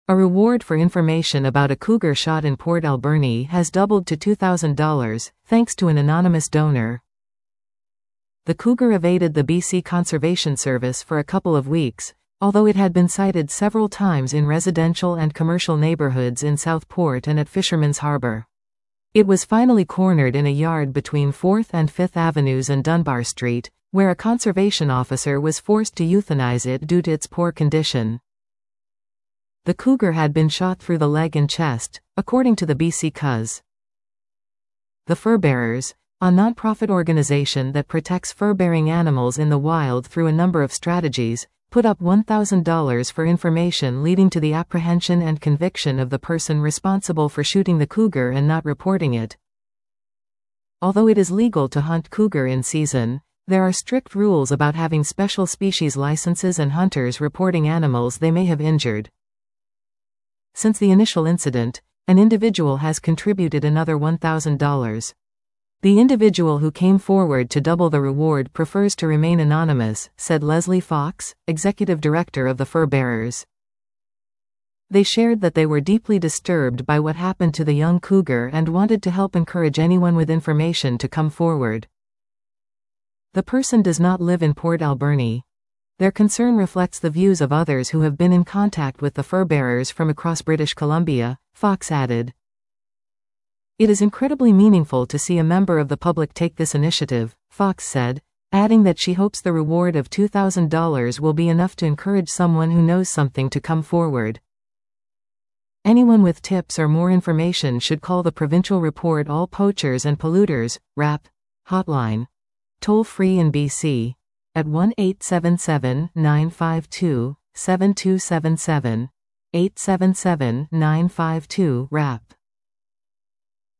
A reward for information about a cougar shot in Port Alberni has doubled to $2,000, thanks to an anonymous donor. The cougar evaded the BC Conservation Service for a couple of weeks, although it had been sighted several times in residential and commercial neighborhoods in Southport and at Fisherman's Harbour. It was finally cornered in a yard between 4th and 5th Avenues and Dunbar Street, where a conservation officer was forced to euthanize it due to its poor condition. The cougar had been shot through the leg and chest, according to the BC CUS. The Furbearers, a non-profit organization that protects fur-bearing animals in the wild through a number of strategies, put up $1,000 for information leading to the apprehension and conviction of the person responsible for shooting the cougar and not reporting it. Although it is legal to hunt cougar in season, there are strict rules about having special species licenses and hunters reporting animals they may have injured. Since the initial incident, an individual has contributed another $1,000. The individual who came forward to double the reward prefers to remain anonymous, said Leslie Fox, executive director of the Furbearers. They shared that they were deeply disturbed by what happened to the young cougar and wanted to help encourage anyone with information to come forward. The person does not live in Port Alberni. Their concern reflects the views of others who have been in contact with the Furbearers from across British Columbia, Fox added. It is incredibly meaningful to see a member of the public take this initiative, Fox said, adding that she hopes the reward of $2,000 will be enough to encourage someone who knows something to come forward. Anyone with tips or more information should call the Provincial Report All Poachers and Polluters, RAP, hotline. Toll free in BC. At 1-877-952-7277, 877-952-RAP.